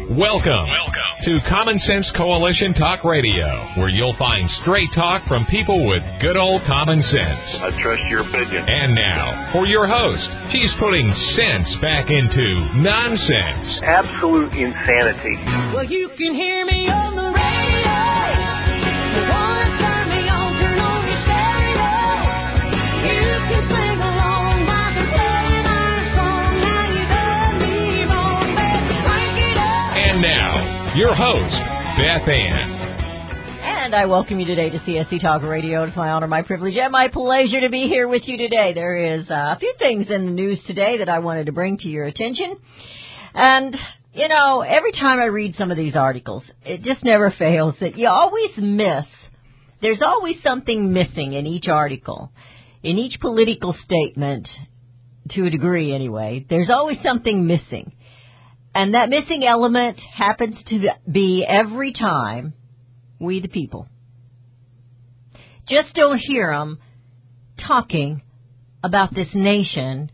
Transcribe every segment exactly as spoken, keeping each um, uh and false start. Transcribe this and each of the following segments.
Welcome, Welcome to Common Sense Coalition Talk Radio, where you'll find straight talk from people with good old common sense. I trust your opinion. And now, for your host, he's putting sense back into nonsense. Absolute insanity. Well, you can hear me on the radio. You want to turn me on, turn on your stereo. You can sing along while they're playing our song. Now you done me wrong, baby, crank it up. And now, your host, Beth Ann. And I welcome you today to C S C Talk Radio. It's my honor, my privilege, and my pleasure to be here with you today. There is uh, a few things in the news today that I wanted to bring to your attention. And, you know, every time I read some of these articles, it just never fails that you always miss. There's always something missing in each article, in each political statement, to a degree anyway. There's always something missing. And that missing element happens to be every time we the people. Just don't hear them talking about this nation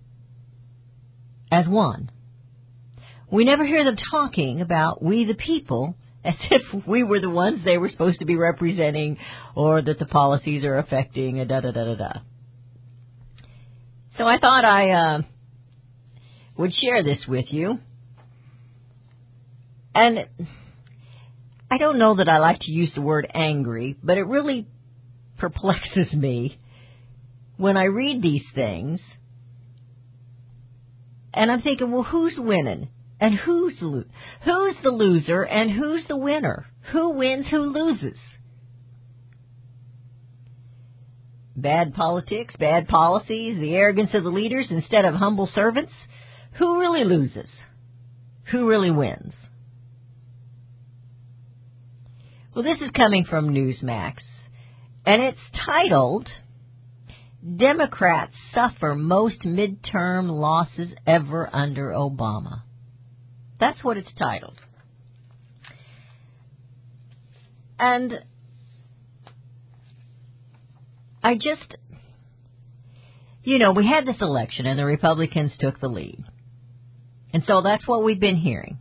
as one. We never hear them talking about we the people as if we were the ones they were supposed to be representing or that the policies are affecting, da da da da da. So I thought I uh, would share this with you. And I don't know that I like to use the word angry, but it really perplexes me when I read these things. And I'm thinking, well, who's winning? And who's lo- who's the loser and who's the winner? Who wins, who loses? Bad politics, bad policies, the arrogance of the leaders instead of humble servants. Who really loses? Who really wins? Well, this is coming from Newsmax, and it's titled, Democrats Suffer Most Midterm Losses Ever Under Obama. That's what it's titled. And I just, you know, we had this election and the Republicans took the lead. And so that's what we've been hearing.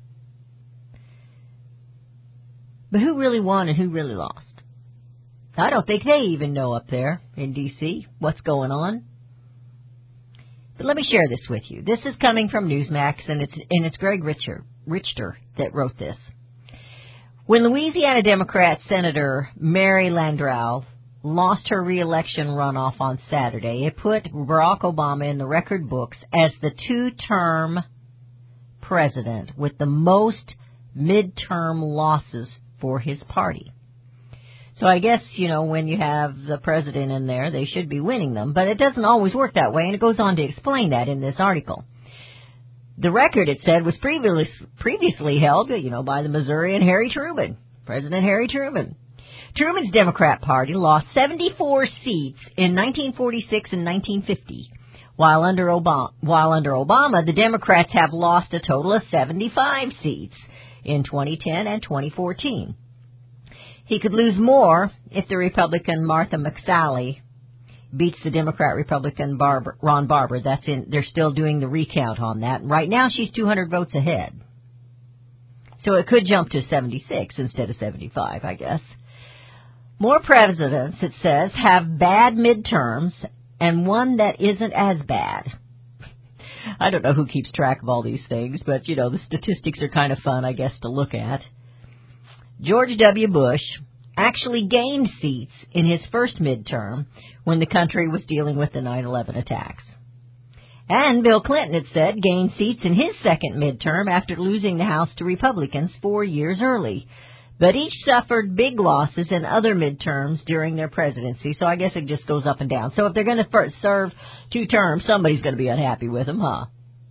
But who really won and who really lost? I don't think they even know up there in D C what's going on. But let me share this with you. This is coming from Newsmax, and it's and it's Greg Richter, Richter that wrote this. When Louisiana Democrat Senator Mary Landrieu lost her re-election runoff on Saturday, it put Barack Obama in the record books as the two-term president with the most midterm losses for his party. So I guess, you know, when you have the president in there, they should be winning them. But it doesn't always work that way, and it goes on to explain that in this article. The record, it said, was previously, previously held, you know, by the Missourian Harry Truman, President Harry Truman. Truman's Democrat Party lost seventy-four seats in nineteen forty-six and nineteen fifty. While under Obama, while under Obama, the Democrats have lost a total of seventy-five seats in twenty ten and twenty fourteen. He could lose more if the Republican Martha McSally beats the Democrat-Republican Barber, Ron Barber. That's in. They're still doing the recount on that. Right now, she's two hundred votes ahead. So it could jump to seventy-six instead of seventy-five, I guess. More presidents, it says, have bad midterms and one that isn't as bad. I don't know who keeps track of all these things, but, you know, the statistics are kind of fun, I guess, to look at. George W. Bush actually gained seats in his first midterm when the country was dealing with the nine eleven attacks. And Bill Clinton, it said, gained seats in his second midterm after losing the House to Republicans four years early. But each suffered big losses in other midterms during their presidency, so I guess it just goes up and down. So if they're going to serve two terms, somebody's going to be unhappy with them, huh?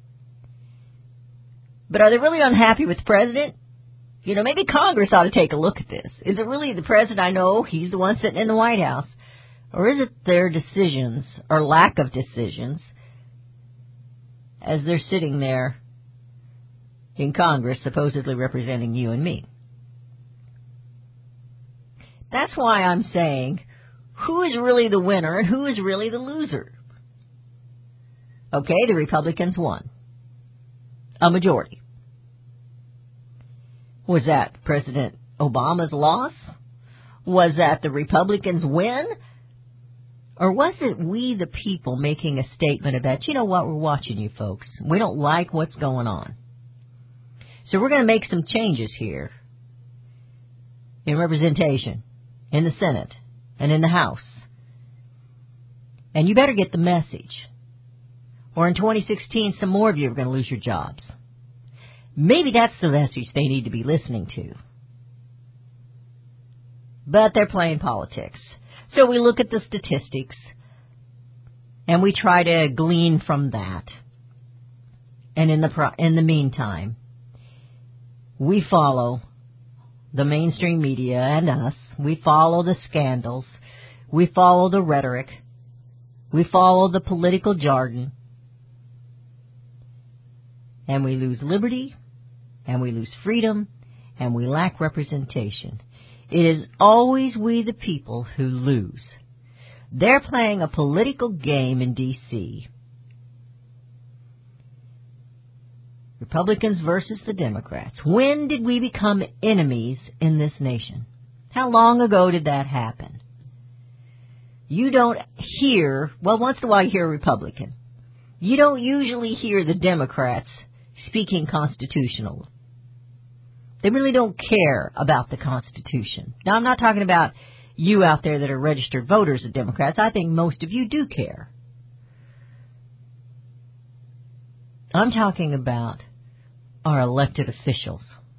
But are they really unhappy with the president? You know, maybe Congress ought to take a look at this. Is it really the president? I know he's the one sitting in the White House. Or is it their decisions, or lack of decisions, as they're sitting there in Congress supposedly representing you and me? That's why I'm saying, who is really the winner and who is really the loser? Okay, the Republicans won. A majority. Was that President Obama's loss? Was that the Republicans' win? Or was it we, the people, making a statement about, you know what, we're watching you folks. We don't like what's going on. So we're going to make some changes here in representation, in the Senate, and in the House. And you better get the message. Or in twenty sixteen, some more of you are going to lose your jobs. Maybe that's the message they need to be listening to. But they're playing politics. So we look at the statistics, and we try to glean from that. And in the pro- in the meantime, we follow the mainstream media and us. We follow the scandals. We follow the rhetoric. We follow the political jargon. And we lose liberty, and we lose freedom, and we lack representation. It is always we the people who lose. They're playing a political game in D C Republicans versus the Democrats. When did we become enemies in this nation? How long ago did that happen? You don't hear, well, once in a while you hear a Republican. You don't usually hear the Democrats speaking constitutional. They really don't care about the Constitution. Now, I'm not talking about you out there that are registered voters of Democrats. I think most of you do care. I'm talking about our elected officials.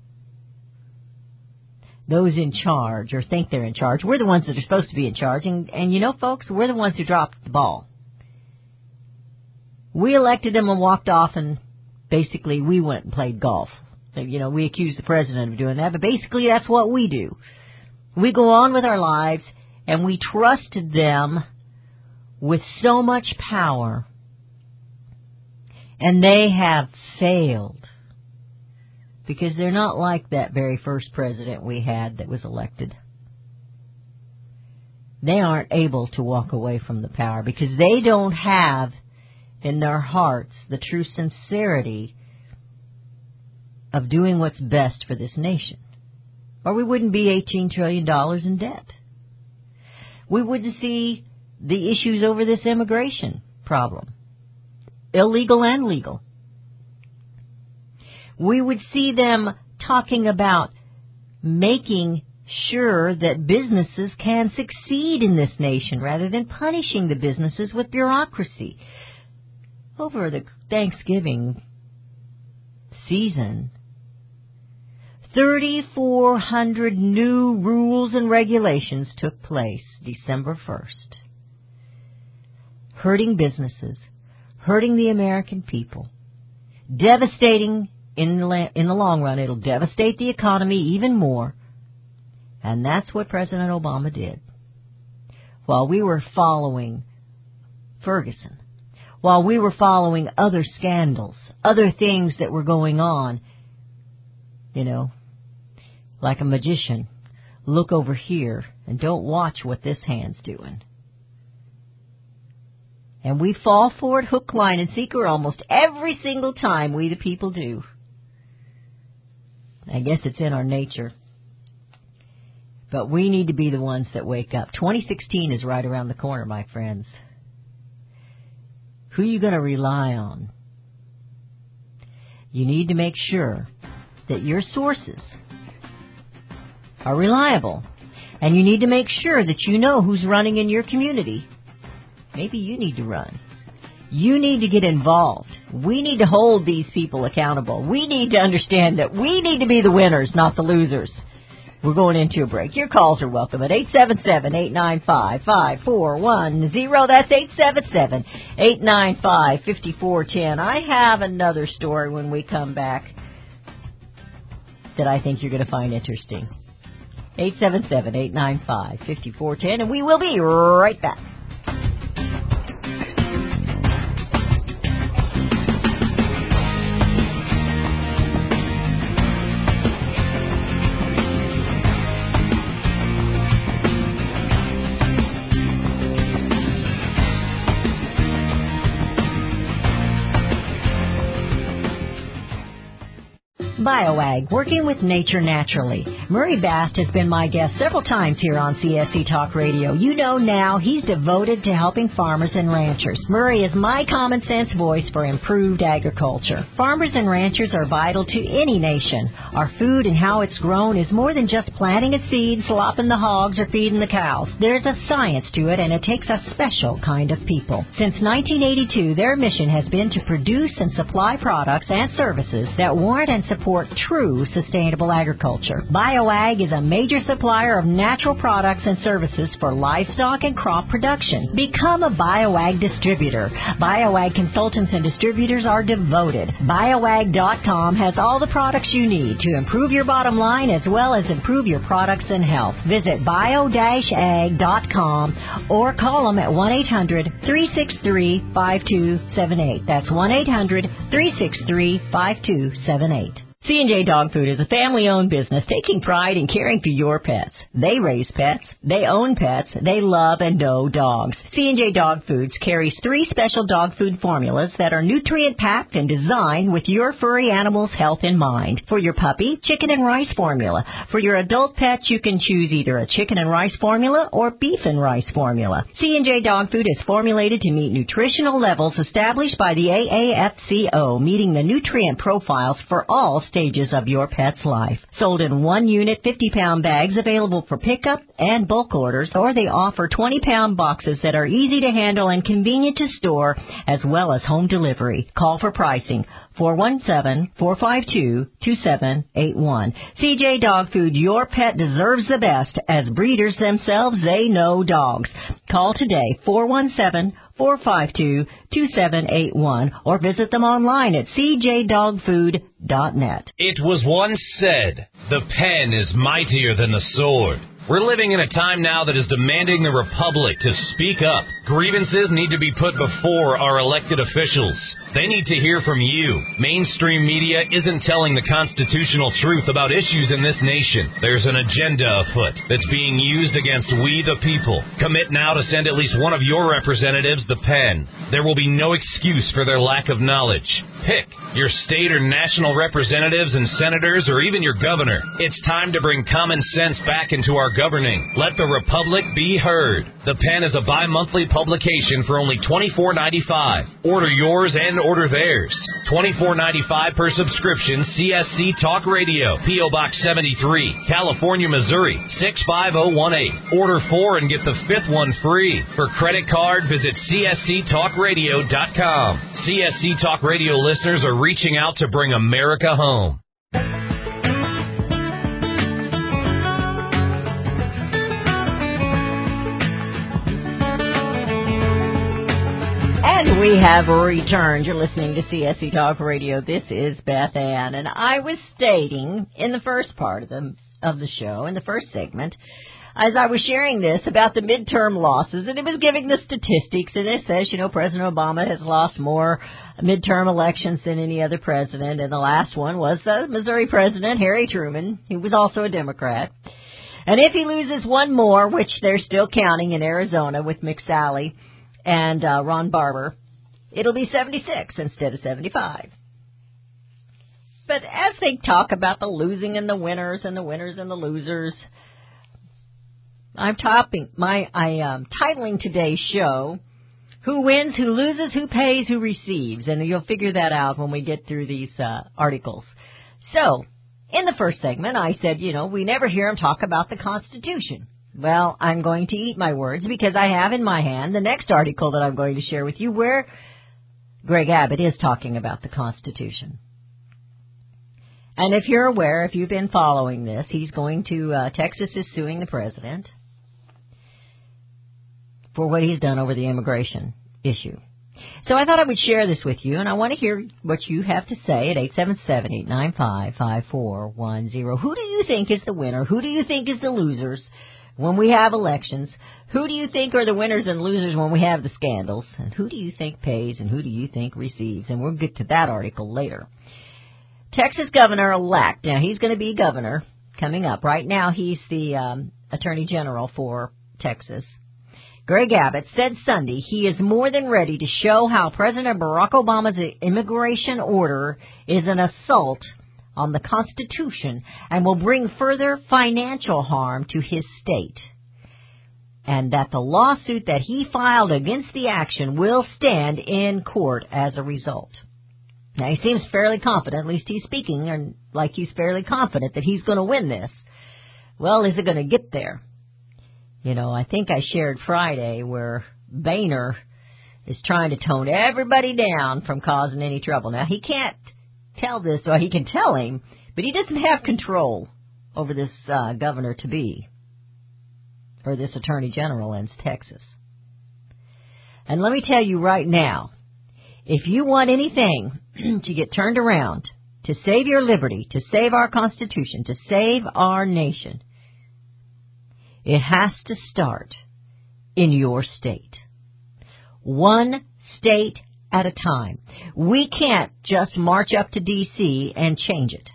Those in charge or think they're in charge. We're the ones that are supposed to be in charge. And, and you know, folks, we're the ones who dropped the ball. We elected them and walked off, and basically we went and played golf. You know, we accuse the president of doing that, but basically that's what we do. We go on with our lives, and we trust them with so much power, and they have failed because they're not like that very first president we had that was elected. They aren't able to walk away from the power because they don't have in their hearts the true sincerity of doing what's best for this nation. Or we wouldn't be eighteen trillion dollars in debt. We wouldn't see the issues over this immigration problem, illegal and legal. We would see them talking about making sure that businesses can succeed in this nation rather than punishing the businesses with bureaucracy. Over the Thanksgiving season, thirty-four hundred new rules and regulations took place December first, hurting businesses, hurting the American people, devastating in the, in the long run. It'll devastate the economy even more, and that's what President Obama did. While we were following Ferguson, while we were following other scandals, other things that were going on, you know, like a magician, look over here and don't watch what this hand's doing. And we fall for it hook, line, and sinker almost every single time, we the people do. I guess it's in our nature. But we need to be the ones that wake up. twenty sixteen is right around the corner, my friends. Who are you going to rely on? You need to make sure that your sources are reliable. And you need to make sure that you know who's running in your community. Maybe you need to run. You need to get involved. We need to hold these people accountable. We need to understand that we need to be the winners, not the losers. We're going into a break. Your calls are welcome at eight seven seven, eight nine five, five four one zero. That's eight seven seven, eight nine five, five four one zero. I have another story when we come back that I think you're going to find interesting. eight seven seven, eight nine five, five four one zero, and we will be right back. BioAg, working with nature naturally. Murray Bast has been my guest several times here on C S C Talk Radio. You know now he's devoted to helping farmers and ranchers. Murray is my common sense voice for improved agriculture. Farmers and ranchers are vital to any nation. Our food and how it's grown is more than just planting a seed, slopping the hogs, or feeding the cows. There's a science to it, and it takes a special kind of people. Since nineteen eighty-two, their mission has been to produce and supply products and services that warrant and support true sustainable agriculture. BioAg is a major supplier of natural products and services for livestock and crop production. Become a BioAg distributor. BioAg consultants and distributors are devoted. BioAg dot com has all the products you need to improve your bottom line as well as improve your products and health. Visit bio dash ag dot com or call them at one eight hundred three six three five two seven eight. That's one eight hundred three six three five two seven eight. C and J Dog Food is a family-owned business taking pride in caring for your pets. They raise pets, they own pets, they love and know dogs. C and J Dog Foods carries three special dog food formulas that are nutrient-packed and designed with your furry animal's health in mind. For your puppy, chicken and rice formula. For your adult pet, you can choose either a chicken and rice formula or beef and rice formula. C and J Dog Food is formulated to meet nutritional levels established by the A A F C O, meeting the nutrient profiles for all stages of your pet's life. Sold in one unit fifty pound bags available for pickup and bulk orders, or they offer twenty pound boxes that are easy to handle and convenient to store, as well as home delivery. Call for pricing. four one seven, four five two, two seven eight one. C J Dog Food, your pet deserves the best. As breeders themselves, they know dogs. Call today, four one seven, four five two, two seven eight one, or visit them online at c j dog food dot net. It was once said, the pen is mightier than the sword. We're living in a time now that is demanding the Republic to speak up. Grievances need to be put before our elected officials. They need to hear from you. Mainstream media isn't telling the constitutional truth about issues in this nation. There's an agenda afoot that's being used against we the people. Commit now to send at least one of your representatives the pen. There will be no excuse for their lack of knowledge. Pick your state or national representatives and senators, or even your governor. It's time to bring common sense back into our governing. Let the Republic be heard. The Pen is a bi-monthly publication for only twenty-four ninety-five. Order yours and order theirs. twenty-four ninety-five per subscription. C S C Talk Radio, P O Box seventy-three, California, Missouri six five zero one eight. Order four and get the fifth one free. For credit card, visit c s c talk radio dot com. C S C Talk Radio listeners are reaching out to bring America home. And we have returned. You're listening to C S C Talk Radio. This is Beth Ann, and I was stating in the first part of the of the show, in the first segment, as I was sharing this about the midterm losses, and it was giving the statistics, and it says, you know, President Obama has lost more midterm elections than any other president, and the last one was the Missouri president, Harry Truman, who was also a Democrat. And if he loses one more, which they're still counting in Arizona with McSally and uh, Ron Barber, it'll be seventy-six instead of seventy-five. But as they talk about the losing and the winners and the winners and the losers, I'm topping my I um titling today's show, Who Wins, Who Loses, Who Pays, Who Receives, and you'll figure that out when we get through these uh, articles. So, in the first segment, I said, you know, we never hear him talk about the Constitution. Well, I'm going to eat my words because I have in my hand the next article that I'm going to share with you where Greg Abbott is talking about the Constitution. And if you're aware, if you've been following this, he's going to, uh, Texas is suing the president for what he's done over the immigration issue. So I thought I would share this with you, and I want to hear what you have to say at eight seven seven, eight nine five, five four one zero. Who do you think is the winner? Who do you think is the losers when we have elections? Who do you think are the winners and losers when we have the scandals? And who do you think pays and who do you think receives? And we'll get to that article later. Texas governor-elect. Now, he's going to be governor coming up. Right now, he's the um, attorney general for Texas. Greg Abbott said Sunday he is more than ready to show how President Barack Obama's immigration order is an assault on the Constitution and will bring further financial harm to his state, and that the lawsuit that he filed against the action will stand in court as a result. Now, he seems fairly confident, at least he's speaking and like he's fairly confident that he's going to win this. Well, is it going to get there? You know, I think I shared Friday where Boehner is trying to tone everybody down from causing any trouble. Now, he can't tell this, or he can tell him, but he doesn't have control over this uh, governor-to-be, or this attorney general in Texas. And let me tell you right now, if you want anything to get turned around, to save your liberty, to save our Constitution, to save our nation, it has to start in your state. One state at a time. We can't just march up to D C and change it.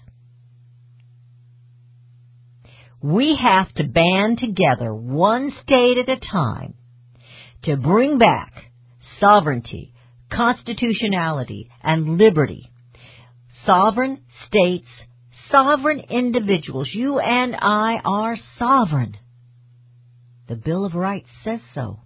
We have to band together one state at a time to bring back sovereignty, constitutionality, and liberty. Sovereign states, sovereign individuals. You and I are sovereign. The Bill of Rights says so.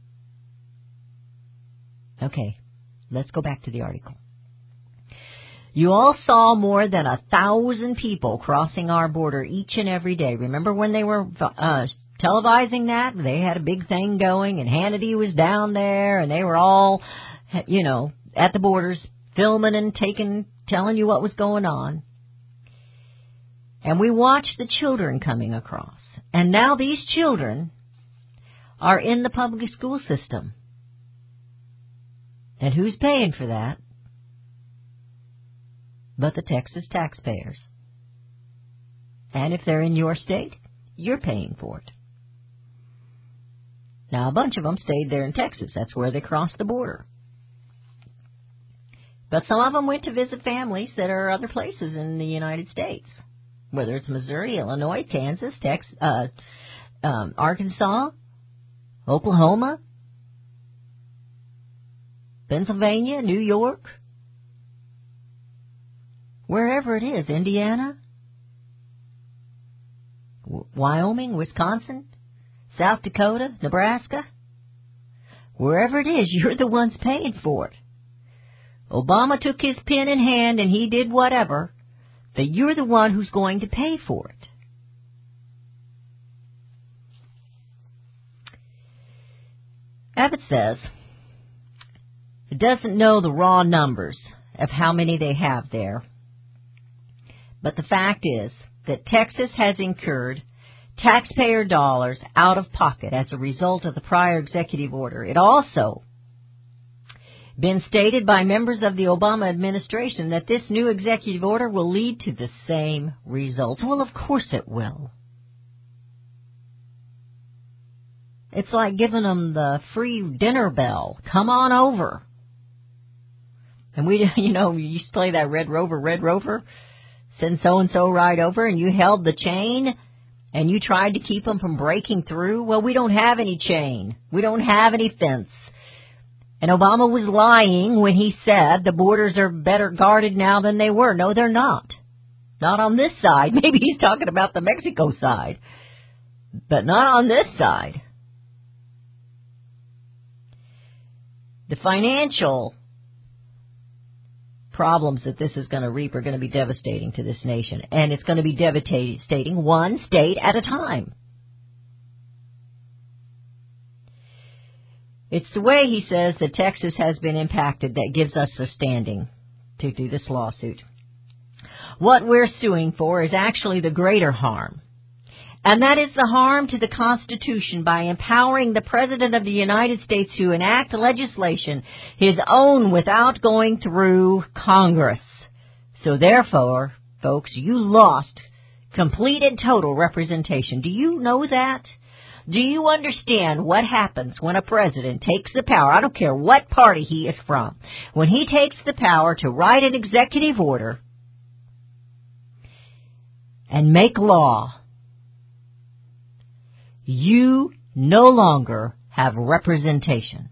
Okay, let's go back to the article. You all saw more than a thousand people crossing our border each and every day. Remember when they were uh, televising that? They had a big thing going, and Hannity was down there, and they were all, you know, at the borders filming and taking, telling you what was going on. And we watched the children coming across. And now these children are in the public school system. And who's paying for that? But the Texas taxpayers. And if they're in your state, you're paying for it. Now, a bunch of them stayed there in Texas. That's where they crossed the border. But some of them went to visit families that are other places in the United States, whether it's Missouri, Illinois, Kansas, Texas, uh, um, Arkansas, Oklahoma, Pennsylvania, New York, wherever it is, Indiana, w- Wyoming, Wisconsin, South Dakota, Nebraska, wherever it is, you're the ones paying for it. Obama took his pen in hand and he did whatever, but you're the one who's going to pay for it. Abbott says it doesn't know the raw numbers of how many they have there, but the fact is that Texas has incurred taxpayer dollars out of pocket as a result of the prior executive order. It also been stated by members of the Obama administration that this new executive order will lead to the same results. Well, of course it will. It's like giving them the free dinner bell. Come on over. And we, you know, we used to play that Red Rover, Red Rover. Send so-and-so right over, and you held the chain, and you tried to keep them from breaking through. Well, we don't have any chain. We don't have any fence. And Obama was lying when he said the borders are better guarded now than they were. No, they're not. Not on this side. Maybe he's talking about the Mexico side. But not on this side. The financial problems that this is going to reap are going to be devastating to this nation. And it's going to be devastating one state at a time. It's the way, he says, that Texas has been impacted that gives us the standing to do this lawsuit. What we're suing for is actually the greater harm. And that is the harm to the Constitution by empowering the President of the United States to enact legislation his own without going through Congress. So therefore, folks, you lost complete and total representation. Do you know that? Do you understand what happens when a president takes the power? I don't care what party he is from. When he takes the power to write an executive order and make law, you no longer have representation.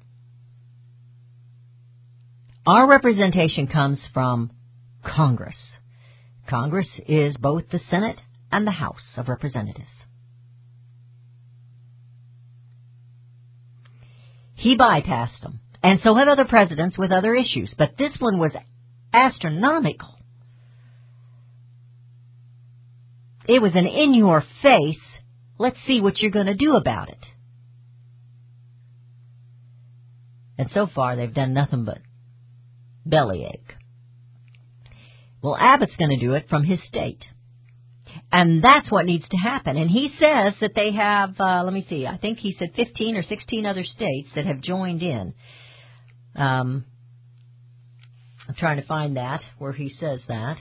Our representation comes from Congress. Congress is both the Senate and the House of Representatives. He bypassed them, and so have other presidents with other issues, but this one was astronomical. It was an in-your-face, let's see what you're going to do about it. And so far, they've done nothing but bellyache. Well, Abbott's going to do it from his state. And that's what needs to happen. And he says that they have, uh, let me see, I think he said fifteen or sixteen other states that have joined in. Um, I'm trying to find that, where he says that.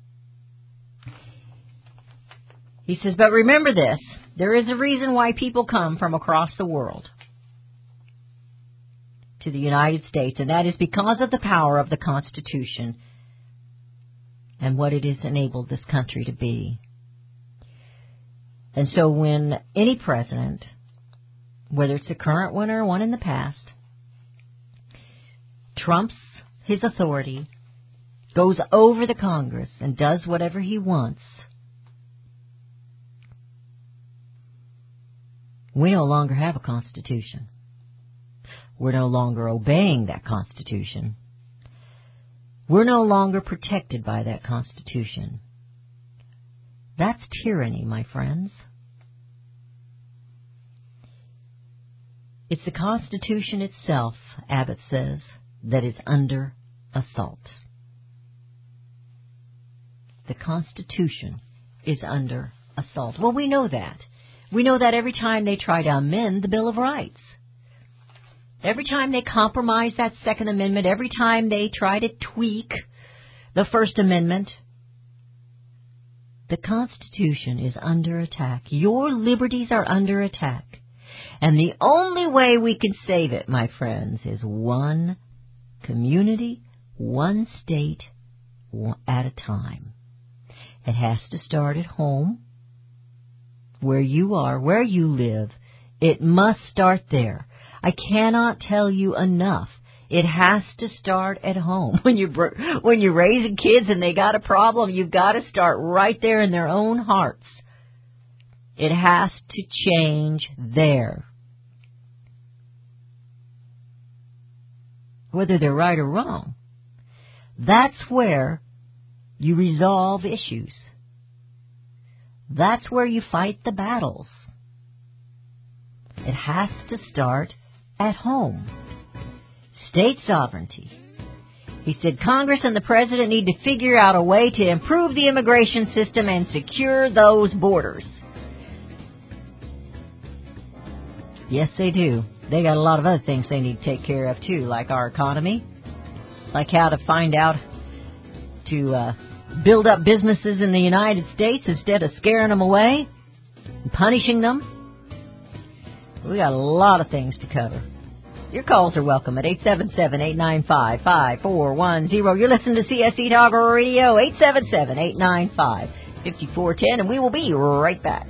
He says, but remember this, there is a reason why people come from across the world to the United States, and that is because of the power of the Constitution and what it has enabled this country to be. And so when any president, whether it's the current one or one in the past, trumps his authority, goes over the Congress and does whatever he wants, we no longer have a Constitution. We're no longer obeying that Constitution. We're no longer protected by that Constitution. That's tyranny, my friends. It's the Constitution itself, Abbott says, that is under assault. The Constitution is under assault. Well, we know that. We know that every time they try to amend the Bill of Rights. Every time they compromise that Second Amendment, every time they try to tweak the First Amendment, the Constitution is under attack. Your liberties are under attack. And the only way we can save it, my friends, is one community, one state at a time. It has to start at home, where you are, where you live. It must start there. I cannot tell you enough. It has to start at home. When you're, when you're raising kids and they got a problem, you've got to start right there in their own hearts. It has to change there. Whether they're right or wrong. That's where you resolve issues. That's where you fight the battles. It has to start at home. State sovereignty. He said Congress and the President need to figure out a way to improve the immigration system and secure those borders. Yes, they do. They got a lot of other things they need to take care of, too, like our economy, like how to find out to uh, build up businesses in the United States instead of scaring them away and punishing them. We got a lot of things to cover. Your calls are welcome at eight seven seven, eight nine five, five four one zero. You're listening to C S E Talk Radio, eight seven seven, eight nine five, five four one zero, and we will be right back.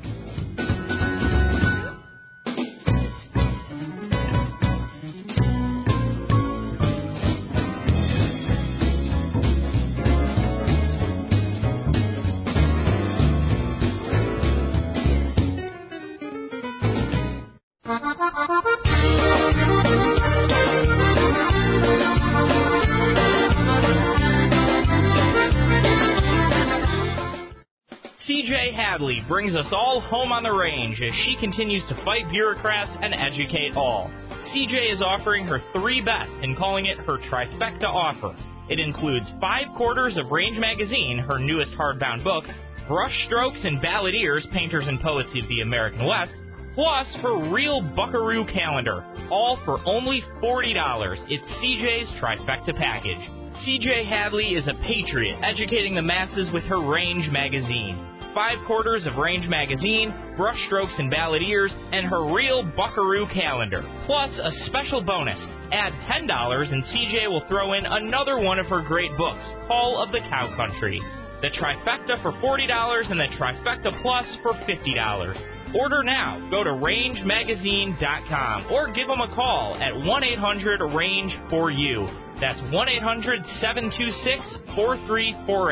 C J Hadley brings us all home on the range as she continues to fight bureaucrats and educate all. C J is offering her three best and calling it her trifecta offer. It includes five quarters of Range Magazine, her newest hardbound book, Brush Strokes and Balladeers, Painters and Poets of the American West, plus her Real Buckaroo calendar, all for only forty dollars. It's C J's trifecta package. C J Hadley is a patriot, educating the masses with her Range Magazine. Five quarters of Range Magazine, Brush Strokes and Balladeers, and her Real Buckaroo calendar. Plus a special bonus. Add ten dollars and C J will throw in another one of her great books, Call of the Cow Country. The trifecta for forty dollars and the trifecta plus for fifty dollars. Order now. Go to range magazine dot com or give them a call at one eight hundred range four U. That's one eight hundred seven two six four three four eight.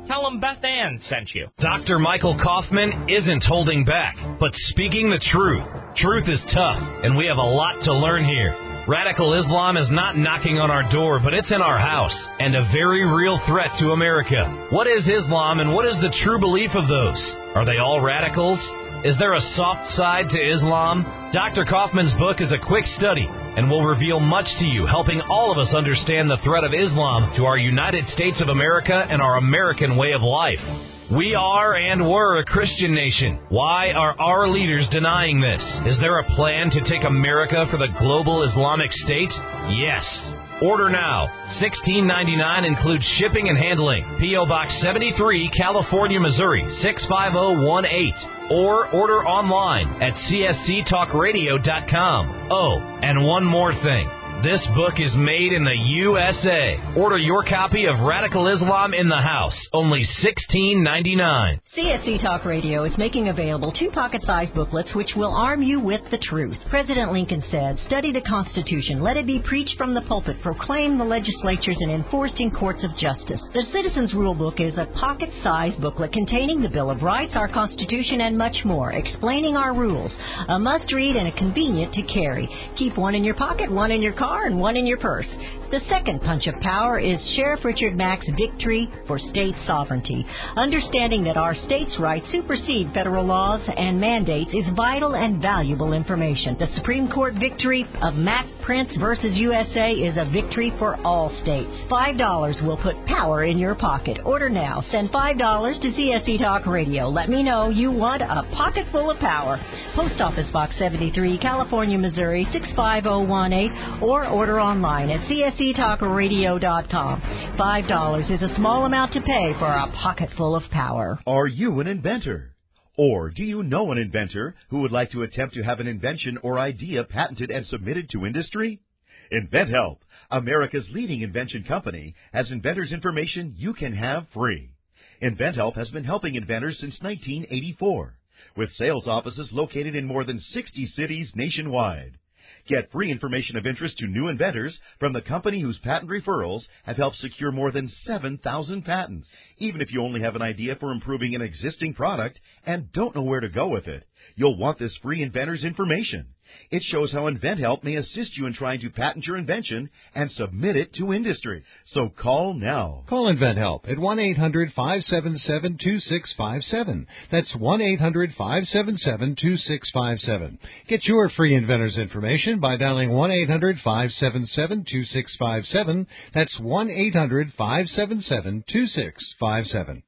Tell them Beth Ann sent you. Doctor Michael Kaufman isn't holding back, but speaking the truth. Truth is tough, and we have a lot to learn here. Radical Islam is not knocking on our door, but it's in our house, and a very real threat to America. What is Islam, and what is the true belief of those? Are they all radicals? Is there a soft side to Islam? Doctor Kaufman's book is a quick study and will reveal much to you, helping all of us understand the threat of Islam to our United States of America and our American way of life. We are and were a Christian nation. Why are our leaders denying this? Is there a plan to take America for the global Islamic State? Yes. Order now. sixteen ninety-nine includes shipping and handling. P O. Box seventy-three, California, Missouri, six five zero one eight. Or order online at c s c talk radio dot com. Oh, and one more thing. This book is made in the U S A. Order your copy of Radical Islam in the House, only sixteen ninety-nine. C S C Talk Radio is making available two pocket-sized booklets which will arm you with the truth. President Lincoln said, "Study the Constitution. Let it be preached from the pulpit, proclaimed the legislatures, and enforced in courts of justice." The Citizens Rule Book is a pocket-sized booklet containing the Bill of Rights, our Constitution, and much more, explaining our rules. A must-read and a convenient to carry. Keep one in your pocket, one in your car, and one in your purse. The second punch of power is Sheriff Richard Mack's Victory for State Sovereignty. Understanding that our states' rights supersede federal laws and mandates is vital and valuable information. The Supreme Court victory of Mack Prince versus U S A is a victory for all states. Five dollars will put power in your pocket. Order now. Send five dollars to C S C Talk Radio. Let me know you want a pocket full of power. Post Office Box seventy-three, California, Missouri, six five zero one eight, or order online at c s c talk radio dot com. Five dollars is a small amount to pay for a pocket full of power. Are you an inventor? Or do you know an inventor who would like to attempt to have an invention or idea patented and submitted to industry? InventHelp, America's leading invention company, has inventors' information you can have free. InventHelp has been helping inventors since nineteen eighty-four, with sales offices located in more than sixty cities nationwide. Get free information of interest to new inventors from the company whose patent referrals have helped secure more than seven thousand patents. Even if you only have an idea for improving an existing product and don't know where to go with it, you'll want this free inventor's information. It shows how InventHelp may assist you in trying to patent your invention and submit it to industry. So call now. Call InventHelp at one eight hundred five seven seven two six five seven. That's one eight hundred five seven seven two six five seven. Get your free inventor's information by dialing one eight hundred five seven seven two six five seven. That's one eight hundred five seven seven two six five seven.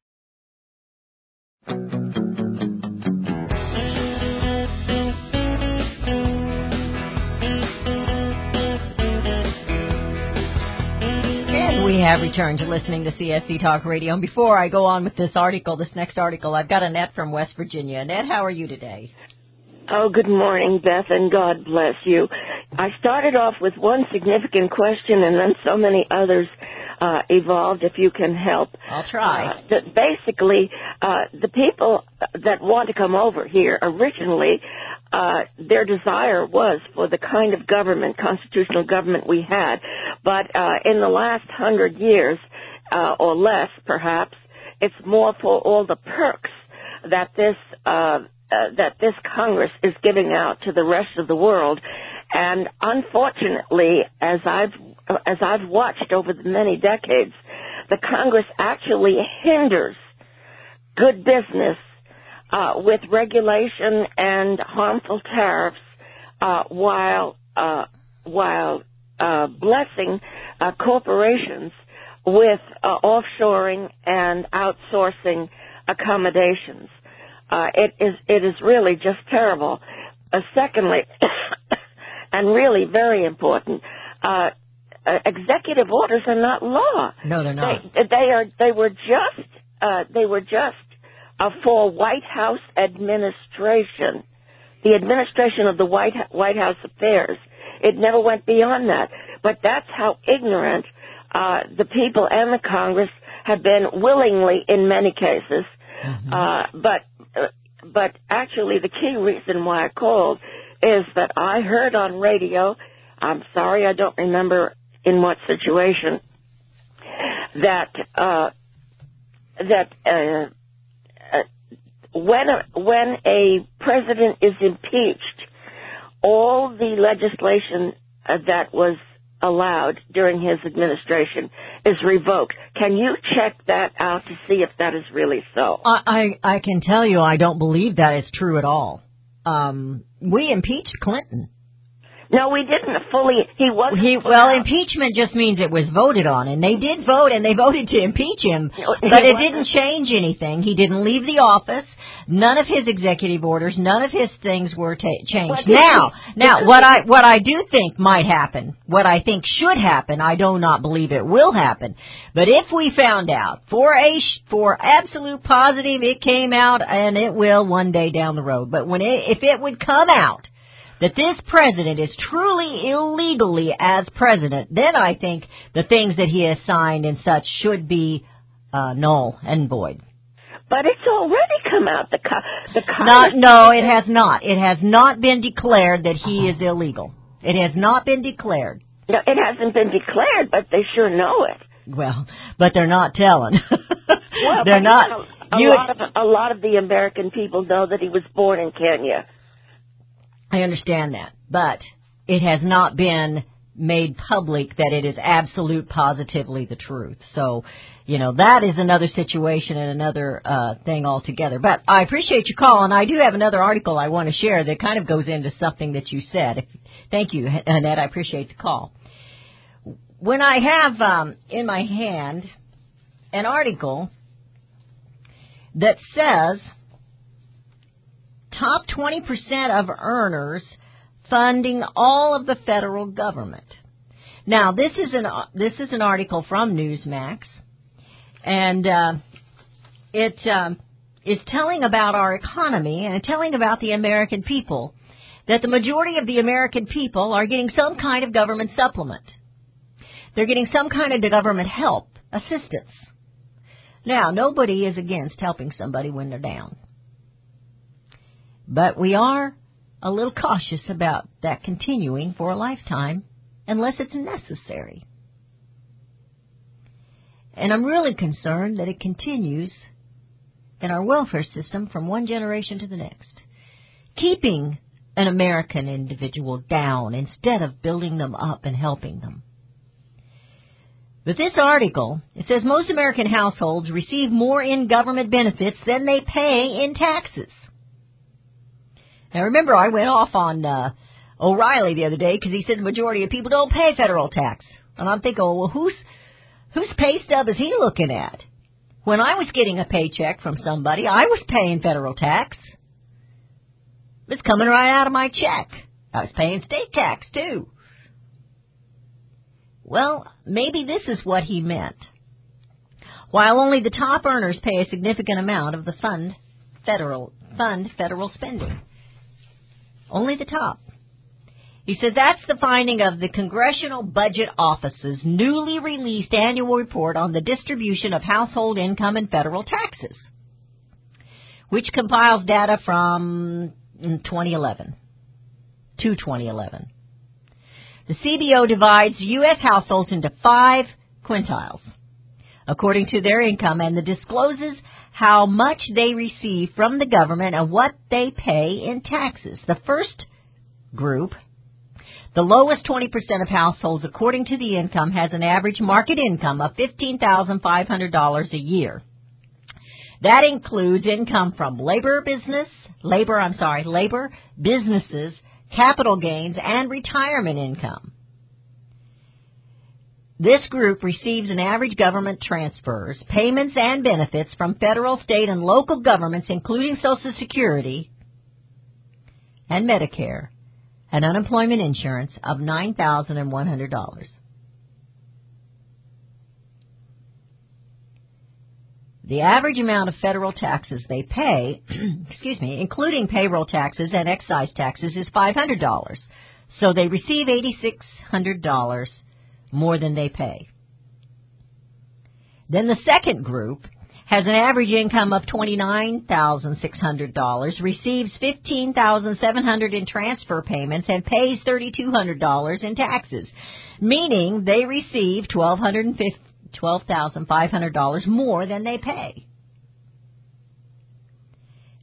We have returned to listening to C S C Talk Radio. And before I go on with this article, this next article, I've got Annette from West Virginia. Annette, how are you today? Oh, good morning, Beth, and God bless you. I started off with one significant question, and then so many others uh, evolved, if you can help. I'll try. Uh, that basically, uh, the people that want to come over here originally, uh, their desire was for the kind of government, constitutional government we had. But uh, in the last hundred years, uh, or less perhaps, it's more for all the perks that this uh, uh, that this Congress is giving out to the rest of the world. And unfortunately, as I've as I've watched over the many decades, the Congress actually hinders good business uh, with regulation and harmful tariffs, uh, while uh, while uh, blessing uh, corporations with uh, offshoring and outsourcing accommodations. Uh, it is it is really just terrible. Uh, secondly, and really very important, uh, uh, executive orders are not law. No, they're not. They, they are. They were just. Uh, they were just uh, for White House administration, the administration of the White White House affairs. It never went beyond that. But that's how ignorant uh, the people and the Congress have been, willingly in many cases. Mm-hmm. Uh, but uh, but actually, the key reason why I called is that I heard on radio, I'm sorry I don't remember in what situation, that uh, that uh, uh, when a, when a president is impeached, all the legislation uh, that was allowed during his administration is revoked. Can you check that out to see if that is really so? I, I, I can tell you I don't believe that is true at all. Um, we impeached Clinton. No, we didn't fully. He wasn't. He, put well, out. impeachment just means it was voted on, and they did vote, and they voted to impeach him, He but it wasn't. didn't change anything. He didn't leave the office. None of his executive orders, none of his things were ta- changed. But Now, he- now, what I what I do think might happen, what I think should happen, I do not believe it will happen. But if we found out for a sh- for absolute positive, it came out, and it will one day down the road. But when it, if it would come out that this president is truly illegally as president, then I think the things that he has signed and such should be uh, null and void. But it's already come out. The co- the Not, Congress- no, it has not. It has not been declared that he is illegal. It has not been declared. No, it hasn't been declared, but they sure know it. Well, but they're not telling. Well, they're but not. A, a you, lot of a lot of the American people know that he was born in Kenya. I understand that, but it has not been made public that it is absolute positively the truth. So, you know, that is another situation and another uh, thing altogether. But I appreciate your call, and I do have another article I want to share that kind of goes into something that you said. Thank you, Annette. I appreciate the call. When I have um, in my hand an article that says top twenty percent of earners funding all of the federal government. Now, this is an this is an article from Newsmax, and uh, it um, is telling about our economy and telling about the American people, that the majority of the American people are getting some kind of government supplement. They're getting some kind of government help, assistance. Now, nobody is against helping somebody when they're down. But we are a little cautious about that continuing for a lifetime unless it's necessary. And I'm really concerned that it continues in our welfare system from one generation to the next, keeping an American individual down instead of building them up and helping them. But this article, it says most American households receive more in government benefits than they pay in taxes. Now, remember, I went off on uh, O'Reilly the other day because he said the majority of people don't pay federal tax. And I'm thinking, well, whose whose pay stub is he looking at? When I was getting a paycheck from somebody, I was paying federal tax. It's coming right out of my check. I was paying state tax, too. Well, maybe this is what he meant. While only the top earners pay a significant amount of the fund federal fund federal spending. Only the top. He says that's the finding of the Congressional Budget Office's newly released annual report on the distribution of household income and federal taxes, which compiles data from twenty eleven to twenty eleven. The C B O divides U S households into five quintiles according to their income and discloses how much they receive from the government and what they pay in taxes. The first group, the lowest twenty percent of households according to the income, has an average market income of fifteen thousand five hundred dollars a year. That includes income from labor business, labor, I'm sorry, labor, businesses, capital gains, and retirement income. This group receives an average government transfers, payments, and benefits from federal, state, and local governments, including Social Security and Medicare, and unemployment insurance of nine thousand one hundred dollars. The average amount of federal taxes they pay, excuse me, including payroll taxes and excise taxes, is five hundred dollars. So they receive eight thousand six hundred dollars more than they pay. Then the second group has an average income of twenty-nine thousand six hundred dollars, receives fifteen thousand seven hundred dollars in transfer payments, and pays three thousand two hundred dollars in taxes, meaning they receive twelve thousand five hundred dollars more than they pay.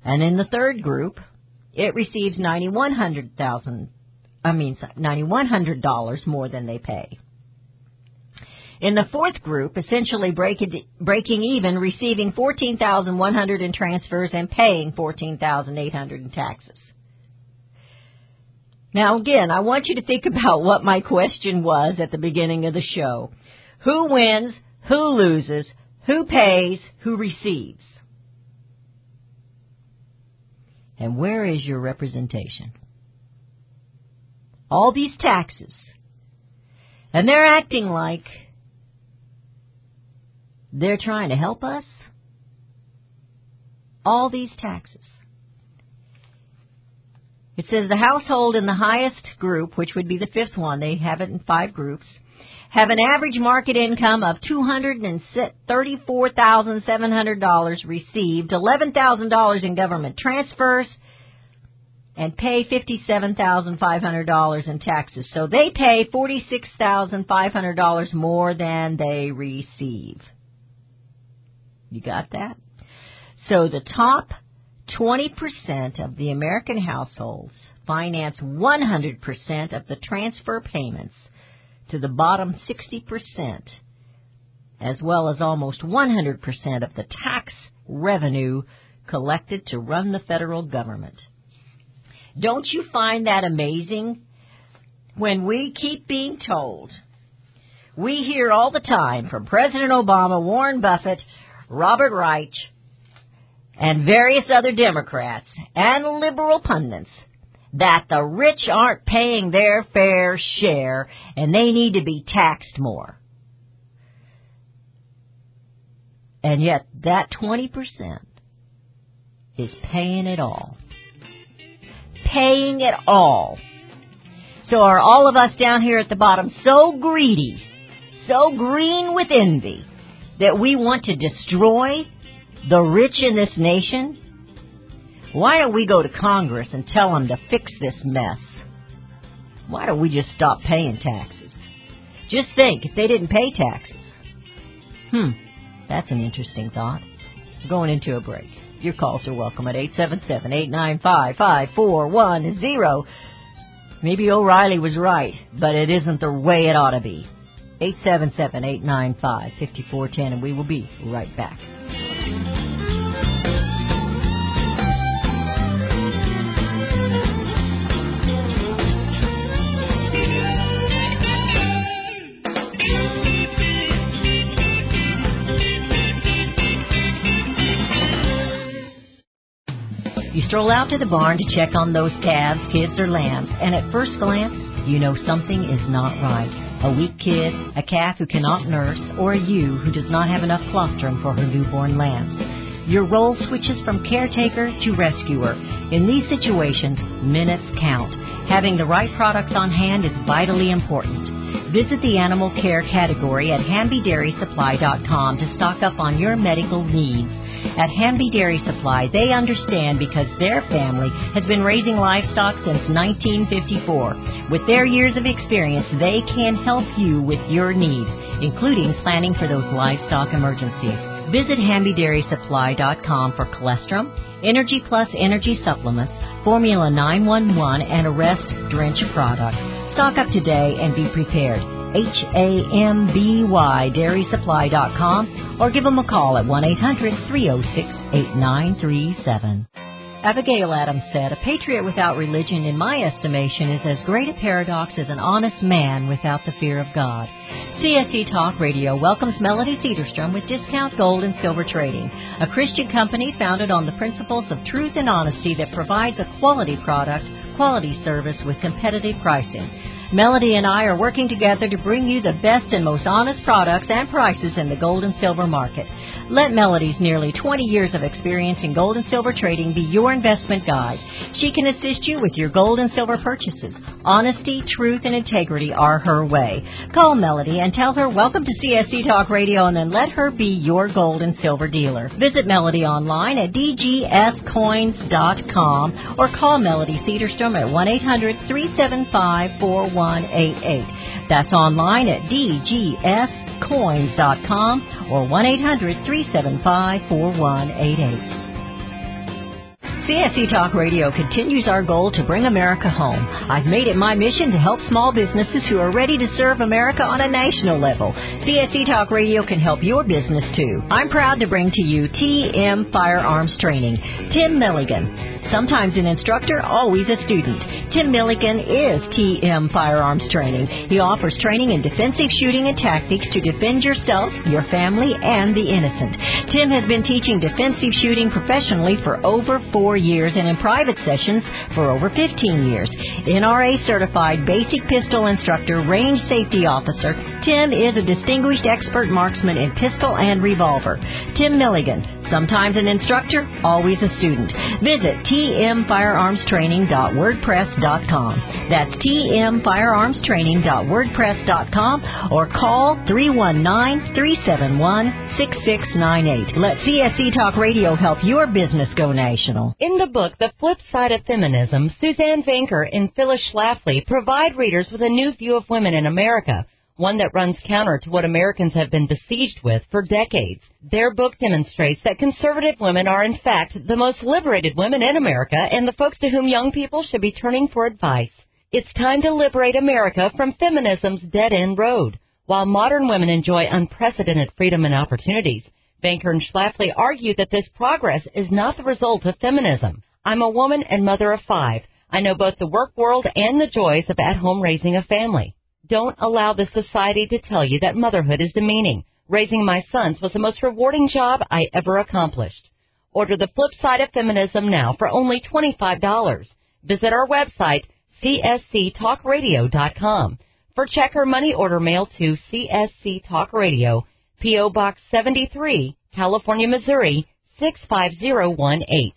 And in the third group, it receives nine thousand one hundred dollars, I mean nine thousand one hundred dollars more than they pay. In the fourth group, essentially break it, breaking even, receiving fourteen thousand one hundred dollars in transfers and paying fourteen thousand eight hundred dollars in taxes. Now, again, I want you to think about what my question was at the beginning of the show. Who wins? Who loses? Who pays? Who receives? And where is your representation? All these taxes. And they're acting like they're trying to help us. All these taxes. It says the household in the highest group, which would be the fifth one, they have it in five groups, have an average market income of two hundred thirty-four thousand seven hundred dollars, received eleven thousand dollars in government transfers, and pay fifty-seven thousand five hundred dollars in taxes. So they pay forty-six thousand five hundred dollars more than they receive. You got that? So the top twenty percent of the American households finance one hundred percent of the transfer payments to the bottom sixty percent, as well as almost one hundred percent of the tax revenue collected to run the federal government. Don't you find that amazing? When we keep being told, we hear all the time from President Obama, Warren Buffett, Robert Reich, and various other Democrats and liberal pundits that the rich aren't paying their fair share and they need to be taxed more. And yet that twenty percent is paying it all. Paying it all. So are all of us down here at the bottom so greedy, so green with envy, that we want to destroy the rich in this nation? Why don't we go to Congress and tell them to fix this mess? Why don't we just stop paying taxes? Just think, if they didn't pay taxes. Hmm, that's an interesting thought. We're going into a break. Your calls are welcome at eight seven seven, eight nine five, five four one zero. Maybe O'Reilly was right, but it isn't the way it ought to be. eight seven seven, eight nine five, five four one zero, and we will be right back. You stroll out to the barn to check on those calves, kids, or lambs, and at first glance, you know something is not right. A weak kid, a calf who cannot nurse, or a ewe who does not have enough colostrum for her newborn lambs. Your role switches from caretaker to rescuer. In these situations, minutes count. Having the right products on hand is vitally important. Visit the animal care category at Hamby Dairy Supply dot com to stock up on your medical needs. At Hamby Dairy Supply, they understand because their family has been raising livestock since nineteen fifty-four. With their years of experience, they can help you with your needs, including planning for those livestock emergencies. Visit Hamby Dairy Supply dot com for Colostrum, Energy Plus Energy Supplements, Formula nine one one, and Arrest Drench products. Stock up today and be prepared. H A M B Y Dairy Supply dot com or give them a call at one eight hundred, three oh six, eight nine three seven. Abigail Adams said, "A patriot without religion, in my estimation, is as great a paradox as an honest man without the fear of God." C S E Talk Radio welcomes Melody Cedarstrom with Discount Gold and Silver Trading, a Christian company founded on the principles of truth and honesty that provides a quality product, quality service with competitive pricing. Melody and I are working together to bring you the best and most honest products and prices in the gold and silver market. Let Melody's nearly twenty years of experience in gold and silver trading be your investment guide. She can assist you with your gold and silver purchases. Honesty, truth, and integrity are her way. Call Melody and tell her welcome to C S C Talk Radio, and then let her be your gold and silver dealer. Visit Melody online at D G S coins dot com or call Melody Cedarstrom at one eight hundred, three seven five, four one eight eight. That's online at D G S coins dot com or one eight hundred, three seven five, four one eight eight. C S C Talk Radio continues our goal to bring America home. I've made it my mission to help small businesses who are ready to serve America on a national level. C S C Talk Radio can help your business too. I'm proud to bring to you T M Firearms Training. Tim Milligan, sometimes an instructor, always a student. Tim Milligan is T M Firearms Training. He offers training in defensive shooting and tactics to defend yourself, your family, and the innocent. Tim has been teaching defensive shooting professionally for over four years and in private sessions for over fifteen years. N R A certified basic pistol instructor, range safety officer, Tim is a distinguished expert marksman in pistol and revolver. Tim Milligan, sometimes an instructor, always a student. Visit T M firearms training dot wordpress dot com. That's T M firearms training dot wordpress dot com or call three one nine, three seven one, six six nine eight. Let C S C Talk Radio help your business go national. In the book, The Flip Side of Feminism, Suzanne Vanker and Phyllis Schlafly provide readers with a new view of women in America, one that runs counter to what Americans have been besieged with for decades. Their book demonstrates that conservative women are, in fact, the most liberated women in America and the folks to whom young people should be turning for advice. It's time to liberate America from feminism's dead-end road. While modern women enjoy unprecedented freedom and opportunities, Vanker and Schlafly argue that this progress is not the result of feminism. I'm a woman and mother of five. I know both the work world and the joys of at-home raising a family. Don't allow this society to tell you that motherhood is demeaning. Raising my sons was the most rewarding job I ever accomplished. Order The Flip Side of Feminism now for only twenty-five dollars. Visit our website, C S C talk radio dot com. For check or money order, mail to C S C Talk Radio, P O. Box seventy-three, California, Missouri, six five zero one eight.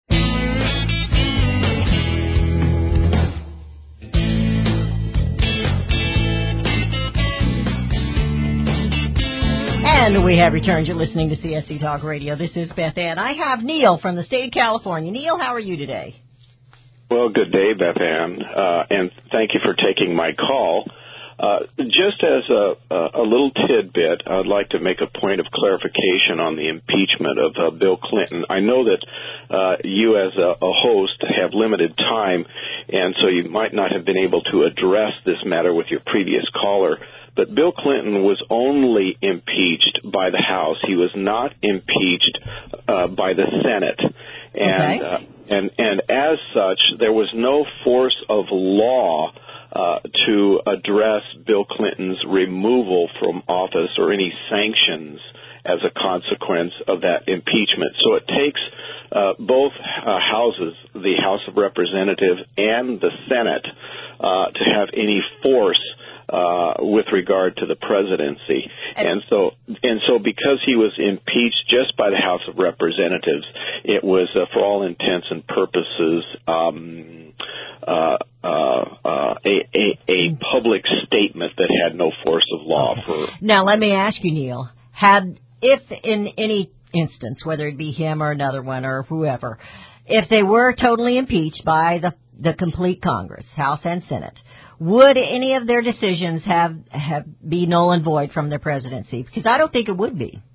And we have returned. You're listening to C S C Talk Radio. This is Beth Ann. I have Neil from the state of California. Neil, how are you today? Well, good day, Beth Ann, uh, and thank you for taking my call. Uh, just as a, a little tidbit, I'd like to make a point of clarification on the impeachment of uh, Bill Clinton. I know that uh, you as a, a host have limited time, and so you might not have been able to address this matter with your previous caller. But Bill Clinton was only impeached by the House. He was not impeached uh, by the Senate. And, okay. uh, and, and as such, there was no force of law uh, to address Bill Clinton's removal from office or any sanctions as a consequence of that impeachment. So it takes uh, both uh, houses, the House of Representatives and the Senate, uh, to have any force Uh, with regard to the presidency. And so, and so because he was impeached just by the House of Representatives, it was, uh, for all intents and purposes, um, uh, uh, uh, a, a, a public statement that had no force of law. Okay. For Now, let me ask you, Neil, had, if in any instance, whether it be him or another one or whoever, if they were totally impeached by the, the complete Congress, House and Senate, would any of their decisions have, have be null and void from their presidency? Because I don't think it would be.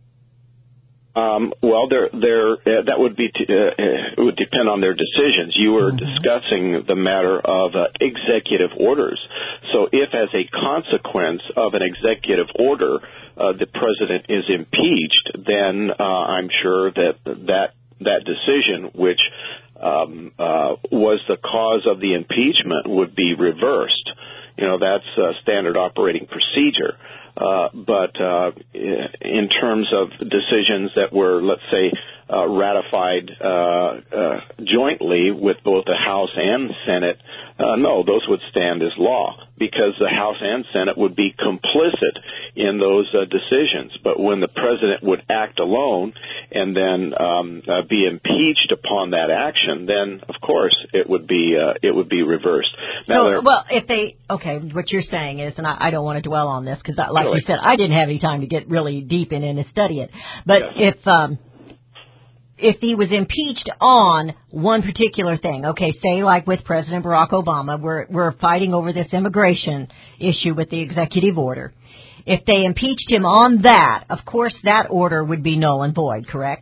Um, well, there, there, uh, that would be t- uh, it would depend on their decisions. You were mm-hmm. discussing the matter of uh, executive orders. So, if as a consequence of an executive order, uh, the president is impeached, then uh, I'm sure that that that decision, which Um, uh, was the cause of the impeachment, would be reversed. You know, that's uh, standard operating procedure. Uh, but uh, in terms of decisions that were, let's say, uh, ratified uh, uh, jointly with both the House and Senate, uh, no, those would stand as law because the House and Senate would be complicit in those uh, decisions. But when the president would act alone and then um, uh, be impeached upon that action, then of course it would be uh, it would be reversed. Now, so, there, well, if they okay, what you're saying is, and I, I don't want to dwell on this because, like really? you said, I didn't have any time to get really deep in and to study it. But yes. if um, if he was impeached on one particular thing, okay, say like with President Barack Obama, we're we're fighting over this immigration issue with the executive order. If they impeached him on that, of course that order would be null and void, correct?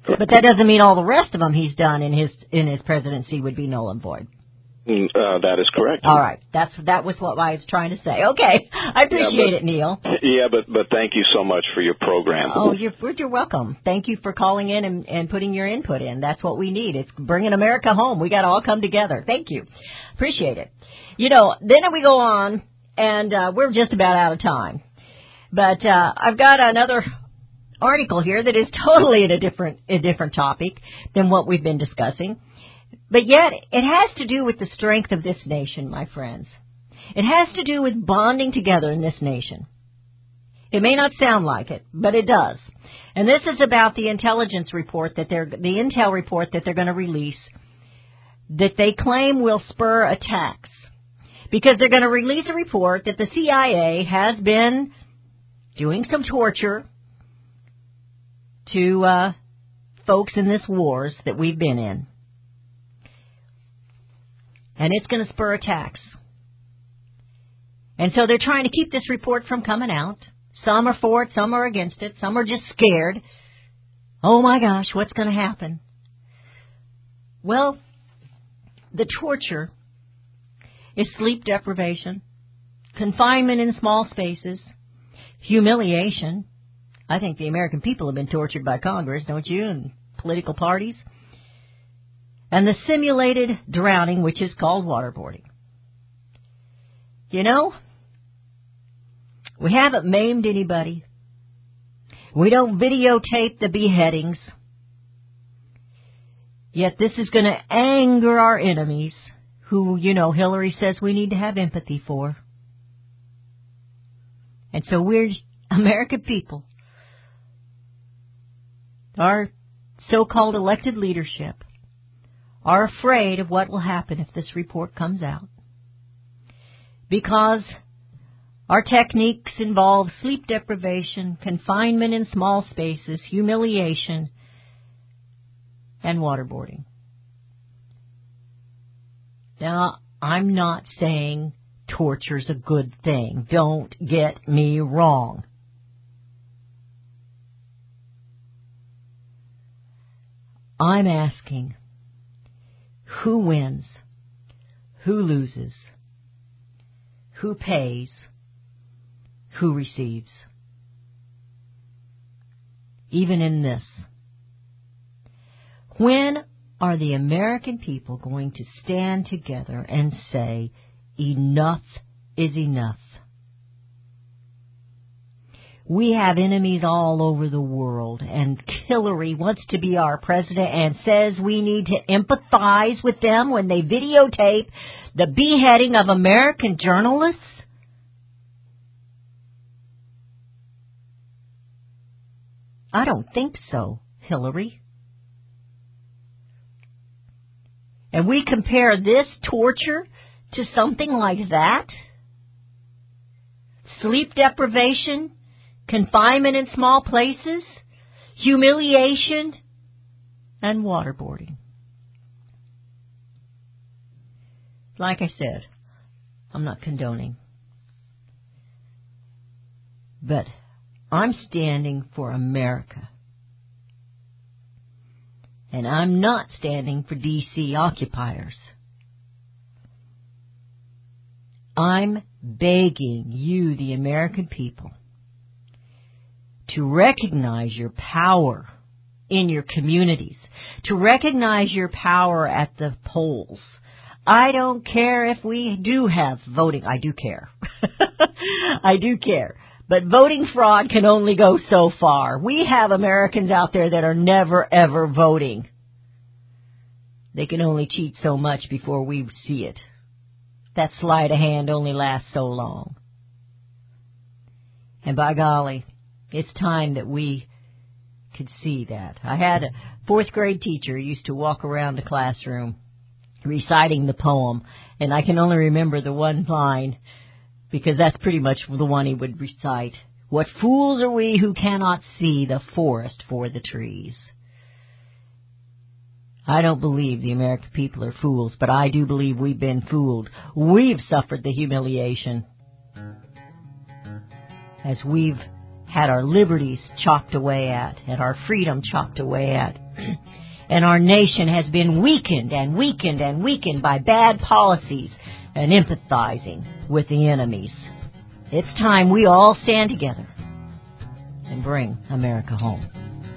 Correct. But that doesn't mean all the rest of them he's done in his in his presidency would be null and void. Mm, Uh, that is correct. All right, that's that was what I was trying to say. Okay, I appreciate Yeah, but- it, Neil. Yeah, but but thank you so much for your program. Oh, you're you're welcome. Thank you for calling in and, and putting your input in. That's what we need. It's bringing America home. We got to all come together. Thank you. Appreciate it. You know, then we go on, and uh, we're just about out of time. But uh, I've got another article here that is totally in a different a different topic than what we've been discussing. But yet, it has to do with the strength of this nation, my friends. It has to do with bonding together in this nation. It may not sound like it, but it does. And this is about the intelligence report that they're, the intel report that they're going to release that they claim will spur attacks. Because they're going to release a report that the C I A has been doing some torture to uh, folks in this wars that we've been in. And it's going to spur attacks. And so they're trying to keep this report from coming out. Some are for it, some are against it, some are just scared. Oh my gosh, what's going to happen? Well, the torture is sleep deprivation, confinement in small spaces, humiliation. I think the American people have been tortured by Congress, don't you, and political parties? And the simulated drowning, which is called waterboarding. You know, we haven't maimed anybody. We don't videotape the beheadings. Yet this is going to anger our enemies, who, you know, Hillary says we need to have empathy for. And so we're, American people, our so-called elected leadership, are afraid of what will happen if this report comes out. Because our techniques involve sleep deprivation, confinement in small spaces, humiliation, and waterboarding. Now, I'm not saying torture's a good thing. Don't get me wrong. I'm asking, who wins? Who loses? Who pays? Who receives? Even in this. When are the American people going to stand together and say, enough is enough? We have enemies all over the world, and Hillary wants to be our president and says we need to empathize with them when they videotape the beheading of American journalists? I don't think so, Hillary. And we compare this torture to something like that? Sleep deprivation? Confinement in small places, humiliation, and waterboarding. Like I said, I'm not condoning. But I'm standing for America. And I'm not standing for D C occupiers. I'm begging you, the American people, to recognize your power in your communities, to recognize your power at the polls. I don't care if we do have voting. I do care. I do care. But voting fraud can only go so far. We have Americans out there that are never, ever voting. They can only cheat so much before we see it. That sleight of hand only lasts so long. And by golly, it's time that we could see that. I had a fourth grade teacher who used to walk around the classroom reciting the poem, and I can only remember the one line because that's pretty much the one he would recite. What fools are we who cannot see the forest for the trees? I don't believe the American people are fools, but I do believe we've been fooled. We've suffered the humiliation as we've had our liberties chopped away at, and our freedom chopped away at. And our nation has been weakened and weakened and weakened by bad policies and empathizing with the enemies. It's time we all stand together and bring America home.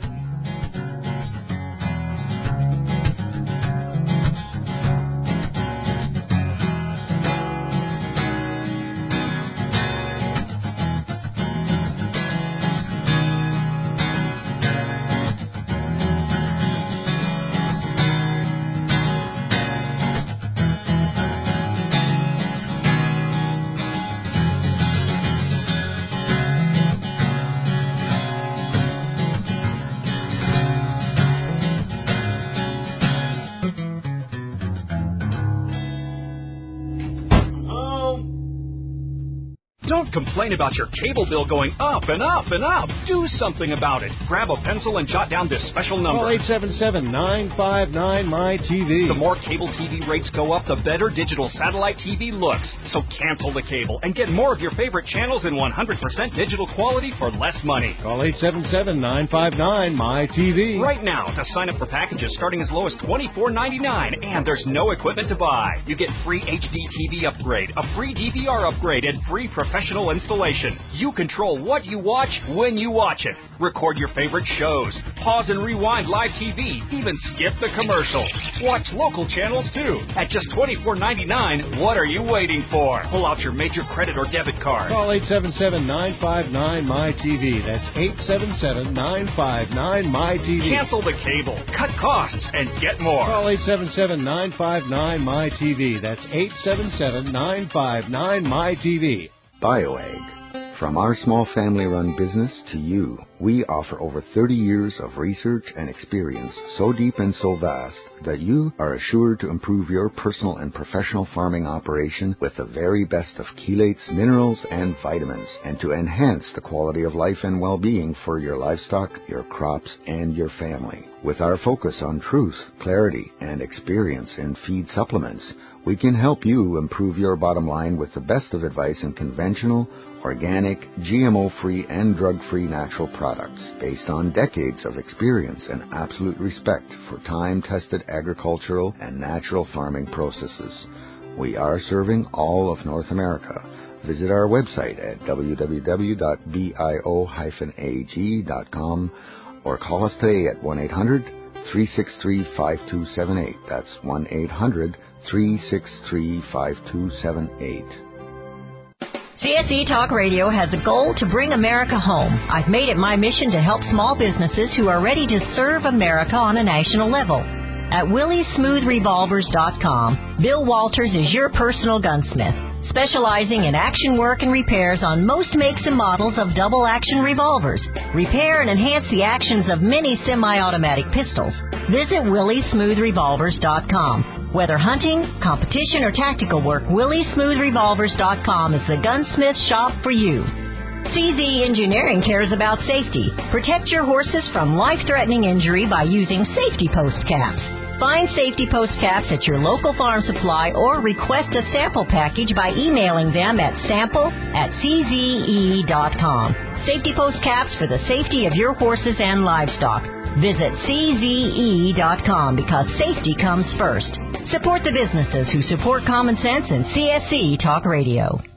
Complain about your cable bill going up and up and up. Do something about it. Grab a pencil and jot down this special number. Call eight seven seven, nine five nine, M Y T V. The more cable T V rates go up, the better digital satellite T V looks. So cancel the cable and get more of your favorite channels in one hundred percent digital quality for less money. Call eight seven seven, nine five nine, M Y T V. Right now to sign up for packages starting as low as twenty-four ninety-nine, and there's no equipment to buy. You get free H D T V upgrade, a free D V R upgrade, and free professional installation. You control what you watch when you watch it. Record your favorite shows. Pause and rewind live T V. Even skip the commercial. Watch local channels too. At just twenty-four ninety-nine, what are you waiting for? Pull out your major credit or debit card. Call eight seven seven, nine five nine, M Y T V. That's eight seven seven, nine five nine, M Y T V. Cancel the cable. Cut costs and get more. Call eight seven seven, nine five nine, M Y T V. That's eight seven seven, nine five nine, M Y T V. BioAg. From our small family-run business to you, we offer over thirty years of research and experience so deep and so vast that you are assured to improve your personal and professional farming operation with the very best of chelates, minerals, and vitamins, and to enhance the quality of life and well-being for your livestock, your crops, and your family. With our focus on truth, clarity, and experience in feed supplements, we can help you improve your bottom line with the best of advice in conventional, organic, G M O-free, and drug-free natural products based on decades of experience and absolute respect for time-tested agricultural and natural farming processes. We are serving all of North America. Visit our website at w w w dot bio dash a g dot com or call us today at one eight hundred, three six three, five two seven eight. That's one eight hundred, three six three, five two seven eight. C S E Talk Radio has a goal to bring America home. I've made it my mission to help small businesses who are ready to serve America on a national level. At Willie Smooth Revolvers dot com, Bill Walters is your personal gunsmith, specializing in action work and repairs on most makes and models of double-action revolvers. Repair and enhance the actions of many semi-automatic pistols. Visit Willie Smooth Revolvers dot com. Whether hunting, competition, or tactical work, Willie Smooth Revolvers dot com is the gunsmith shop for you. C Z Engineering cares about safety. Protect your horses from life-threatening injury by using safety post caps. Find safety post caps at your local farm supply or request a sample package by emailing them at sample at c z e dot com. Safety post caps for the safety of your horses and livestock. Visit c z e dot com because safety comes first. Support the businesses who support common sense and C S E Talk Radio.